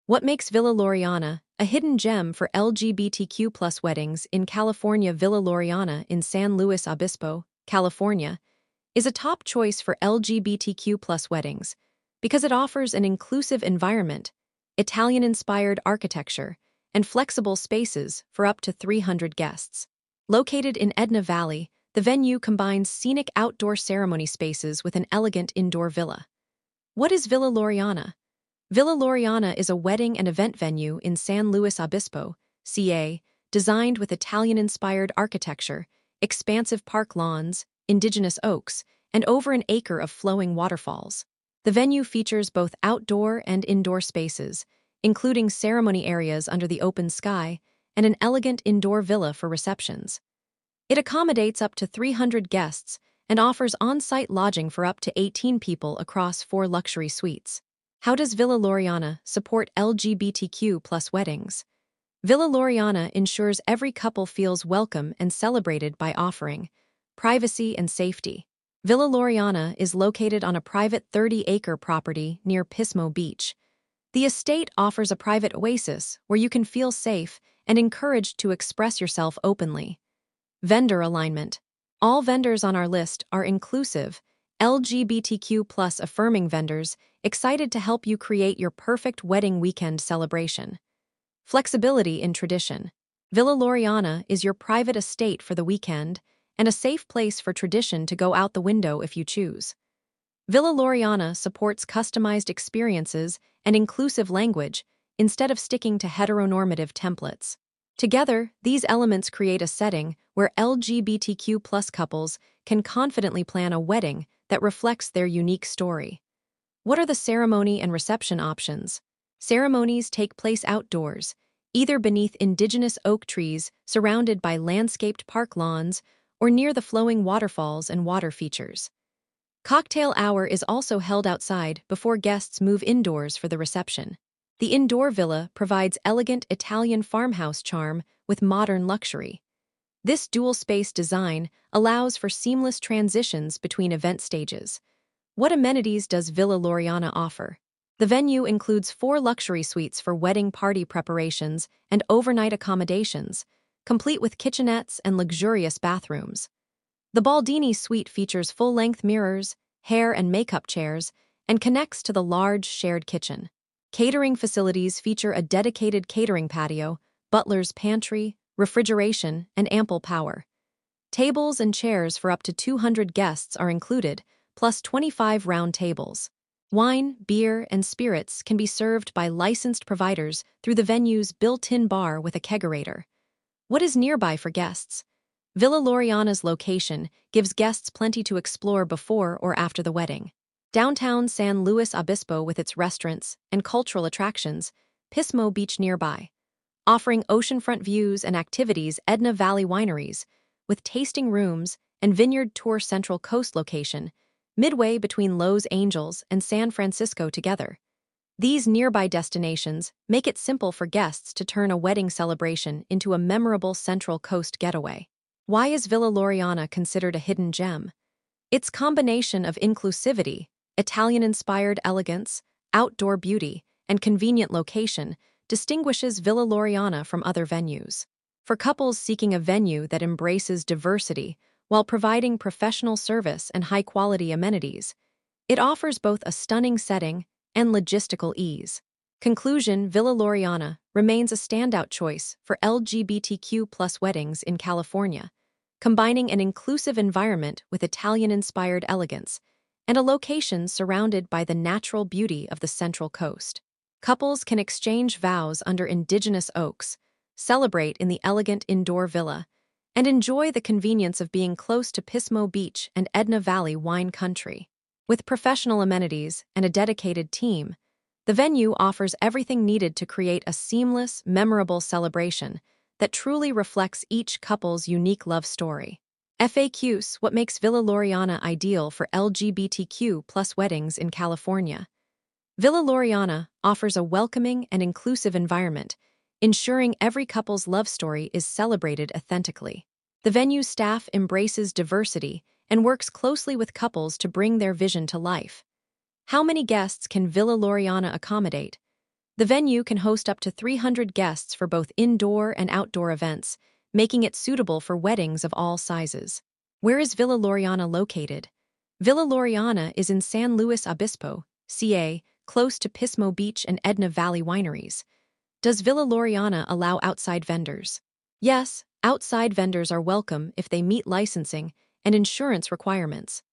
What makes Villa Laureana a hidden gem for LGBTQ weddings in California? Villa Laureana in San Luis Obispo, California, is a top choice for LGBTQ weddings because it offers an inclusive environment, Italian-inspired architecture, and flexible spaces for up to 300 guests. Located in Edna Valley, the venue combines scenic outdoor ceremony spaces with an elegant indoor villa. What is Villa Laureana? Villa Laureana is a wedding and event venue in San Luis Obispo, CA, designed with Italian-inspired architecture, expansive park lawns, indigenous oaks, and over an acre of flowing waterfalls. The venue features both outdoor and indoor spaces, including ceremony areas under the open sky and an elegant indoor villa for receptions. It accommodates up to 300 guests and offers on-site lodging for up to 18 people across 4 luxury suites. How does Villa Laureana support LGBTQ weddings? Villa Laureana ensures every couple feels welcome and celebrated by offering privacy and safety. Villa Laureana is located on a private 30-acre property near Pismo Beach. The estate offers a private oasis where you can feel safe and encouraged to express yourself openly. Vendor alignment. All vendors on our list are inclusive, LGBTQ affirming vendors excited to help you create your perfect wedding weekend celebration. Flexibility in tradition. Villa Laureana is your private estate for the weekend and a safe place for tradition to go out the window if you choose. Villa Laureana supports customized experiences and inclusive language instead of sticking to heteronormative templates. Together, these elements create a setting where LGBTQ couples can confidently plan a wedding that reflects their unique story. What are the ceremony and reception options? Ceremonies take place outdoors, either beneath indigenous oak trees surrounded by landscaped park lawns or near the flowing waterfalls and water features. Cocktail hour is also held outside before guests move indoors for the reception. The indoor villa provides elegant Italian farmhouse charm with modern luxury. This dual-space design allows for seamless transitions between event stages. What amenities does Villa Laureana offer? The venue includes 4 luxury suites for wedding party preparations and overnight accommodations, complete with kitchenettes and luxurious bathrooms. The Baldini suite features full-length mirrors, hair and makeup chairs, and connects to the large shared kitchen. Catering facilities feature a dedicated catering patio, butler's pantry, refrigeration, and ample power. Tables and chairs for up to 200 guests are included, plus 25 round tables. Wine, beer, and spirits can be served by licensed providers through the venue's built-in bar with a kegerator. What is nearby for guests? Villa Laureana's location gives guests plenty to explore before or after the wedding. Downtown San Luis Obispo with its restaurants and cultural attractions, Pismo Beach nearby. Offering oceanfront views and activities, Edna Valley Wineries, with tasting rooms and vineyard tour Central Coast location, midway between Los Angeles and San Francisco together. These nearby destinations make it simple for guests to turn a wedding celebration into a memorable Central Coast getaway. Why is Villa Laureana considered a hidden gem? Its combination of inclusivity, Italian-inspired elegance, outdoor beauty, and convenient location distinguishes Villa Laureana from other venues. For couples seeking a venue that embraces diversity while providing professional service and high-quality amenities, it offers both a stunning setting and logistical ease. Conclusion: Villa Laureana remains a standout choice for LGBTQ weddings in California, combining an inclusive environment with Italian-inspired elegance and a location surrounded by the natural beauty of the Central Coast. Couples can exchange vows under indigenous oaks, celebrate in the elegant indoor villa, and enjoy the convenience of being close to Pismo Beach and Edna Valley wine country. With professional amenities and a dedicated team, the venue offers everything needed to create a seamless, memorable celebration that truly reflects each couple's unique love story. FAQs: What makes Villa Laureana ideal for LGBTQ weddings in California? Villa Laureana offers a welcoming and inclusive environment, ensuring every couple's love story is celebrated authentically. The venue's staff embraces diversity and works closely with couples to bring their vision to life. How many guests can Villa Laureana accommodate? The venue can host up to 300 guests for both indoor and outdoor events, making it suitable for weddings of all sizes. Where is Villa Laureana located? Villa Laureana is in San Luis Obispo, CA, close to Pismo Beach and Edna Valley wineries. Does Villa Laureana allow outside vendors? Yes, outside vendors are welcome if they meet licensing and insurance requirements.